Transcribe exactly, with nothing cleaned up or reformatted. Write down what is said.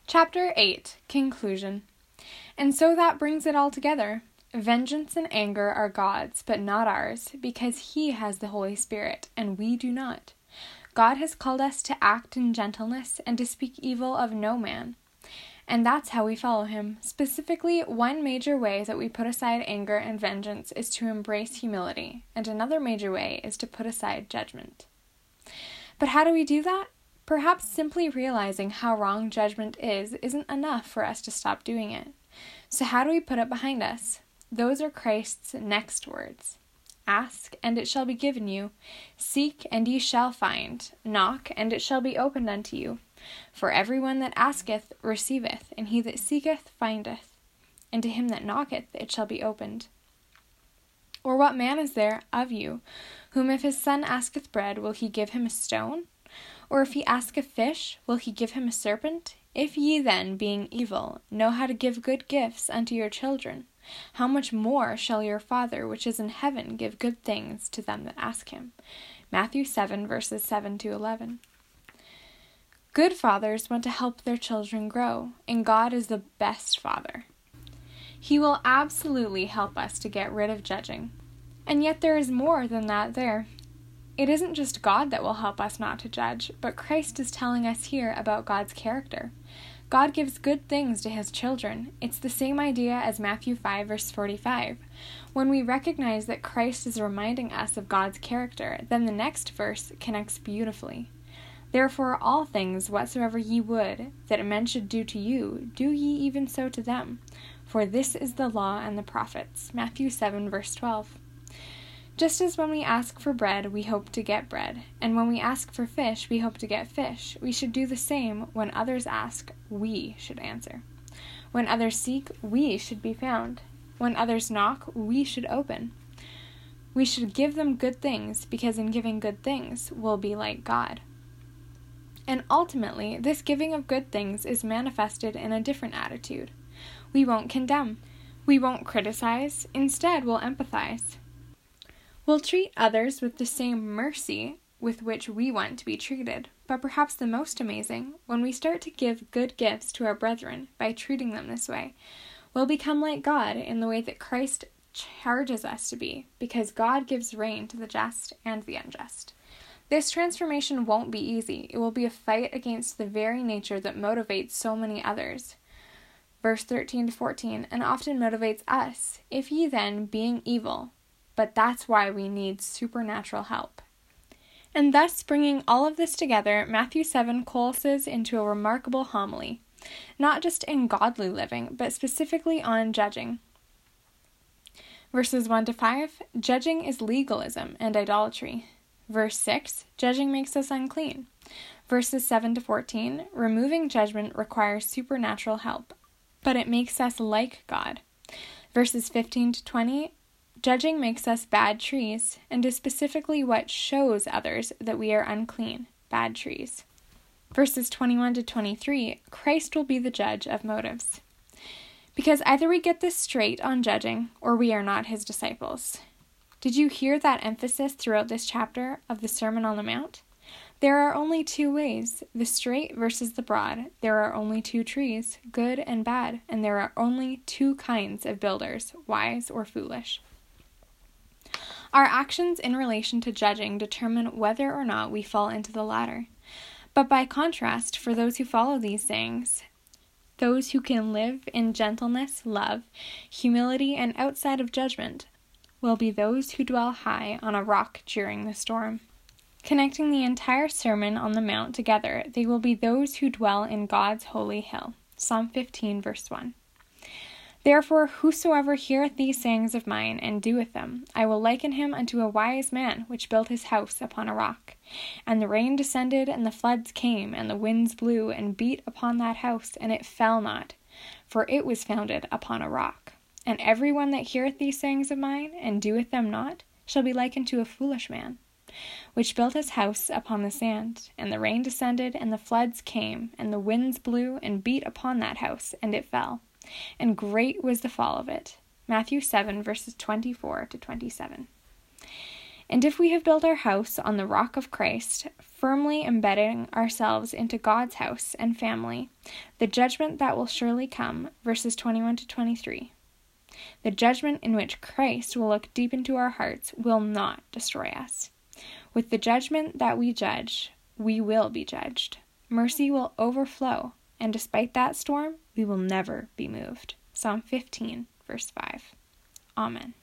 Chapter eight, Conclusion. And so that brings it all together. Vengeance and anger are God's, but not ours, because He has the Holy Spirit, and we do not. God has called us to act in gentleness and to speak evil of no man. And that's how we follow Him. Specifically, one major way that we put aside anger and vengeance is to embrace humility, and another major way is to put aside judgment. But how do we do that? Perhaps simply realizing how wrong judgment is isn't enough for us to stop doing it. So how do we put it behind us? Those are Christ's next words. Ask, and it shall be given you. Seek, and ye shall find. Knock, and it shall be opened unto you. For every one that asketh receiveth, and he that seeketh findeth. And to him that knocketh it shall be opened. Or what man is there of you, whom if his son asketh bread, will he give him a stone? Or if he asketh fish, will he give him a serpent? If ye then, being evil, know how to give good gifts unto your children, how much more shall your Father which is in heaven give good things to them that ask him? Matthew seven, verses seven to eleven. Good fathers want to help their children grow, and God is the best father. He will absolutely help us to get rid of judging. And yet there is more than that there. It isn't just God that will help us not to judge, but Christ is telling us here about God's character. God gives good things to His children. It's the same idea as Matthew five, verse forty-five. When we recognize that Christ is reminding us of God's character, then the next verse connects beautifully. Therefore all things whatsoever ye would that men should do to you, do ye even so to them. For this is the law and the prophets. Matthew seven, verse twelve. Just as when we ask for bread, we hope to get bread, and when we ask for fish, we hope to get fish, we should do the same when others ask, we should answer. When others seek, we should be found. When others knock, we should open. We should give them good things, because in giving good things, we'll be like God. And ultimately, this giving of good things is manifested in a different attitude. We won't condemn. We won't criticize. Instead, we'll empathize. We'll treat others with the same mercy with which we want to be treated. But perhaps the most amazing, when we start to give good gifts to our brethren by treating them this way, we'll become like God in the way that Christ charges us to be, because God gives rain to the just and the unjust. This transformation won't be easy. It will be a fight against the very nature that motivates so many others. Verse thirteen to fourteen, and often motivates us. If ye then, being evil, but that's why we need supernatural help. And thus, bringing all of this together, Matthew seven coalesces into a remarkable homily, not just in godly living, but specifically on judging. Verses one to five, judging is legalism and idolatry. Verse six, judging makes us unclean. Verses seven to fourteen, removing judgment requires supernatural help, but it makes us like God. Verses fifteen to twenty, judging makes us bad trees, and is specifically what shows others that we are unclean, bad trees. Verses twenty-one to twenty-three, Christ will be the judge of motives. Because either we get this straight on judging, or we are not His disciples. Did you hear that emphasis throughout this chapter of the Sermon on the Mount? There are only two ways, the straight versus the broad. There are only two trees, good and bad, and there are only two kinds of builders, wise or foolish. Our actions in relation to judging determine whether or not we fall into the latter. But by contrast, for those who follow these sayings, those who can live in gentleness, love, humility, and outside of judgment, will be those who dwell high on a rock during the storm. Connecting the entire Sermon on the Mount together, they will be those who dwell in God's holy hill. Psalm fifteen, verse one. Therefore, whosoever heareth these sayings of mine, and doeth them, I will liken him unto a wise man, which built his house upon a rock. And the rain descended, and the floods came, and the winds blew, and beat upon that house, and it fell not, for it was founded upon a rock. And every one that heareth these sayings of mine, and doeth them not, shall be likened to a foolish man, which built his house upon the sand. And the rain descended, and the floods came, and the winds blew, and beat upon that house, and it fell. And great was the fall of it. Matthew seven, verses twenty-four to twenty-seven. And if we have built our house on the rock of Christ, firmly embedding ourselves into God's house and family, the judgment that will surely come, verses twenty-one to twenty-three, the judgment in which Christ will look deep into our hearts, will not destroy us. With the judgment that we judge, we will be judged. Mercy will overflow, and despite that storm, we will never be moved. Psalm fifteen, verse five. Amen.